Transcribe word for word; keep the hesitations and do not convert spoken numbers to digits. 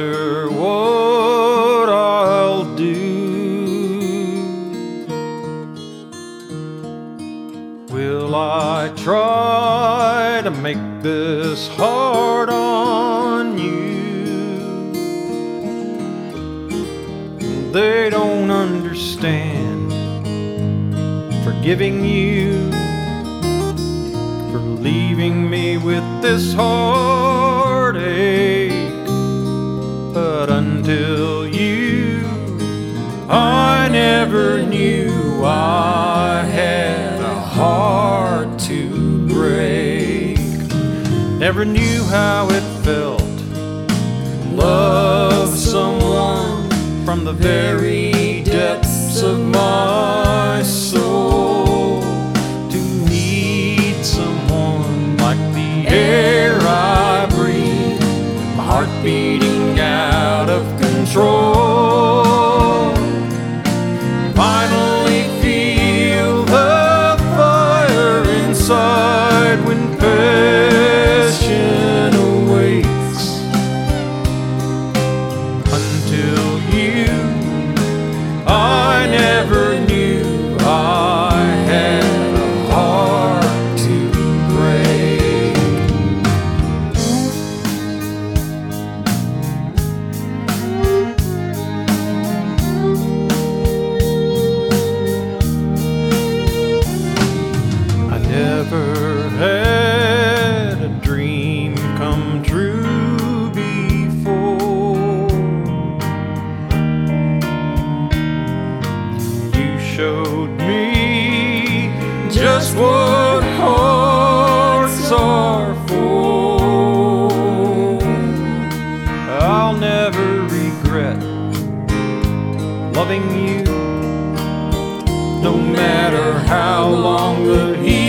wonder what I'll do. Will I try to make this hard on you? They don't understand forgiving you for leaving me with this heartache. But until you, I never knew I had a heart to break. Never knew how it felt to love someone from the very depths of my soul, to need someone like the air I breathe, my heart beating out of control. Finally feel the fire inside when passion awaits. Until you, I never knew I had a heart to break. I never had a dream come true before. You showed me just what hearts are for. I'll never regret loving you, no matter how long the heat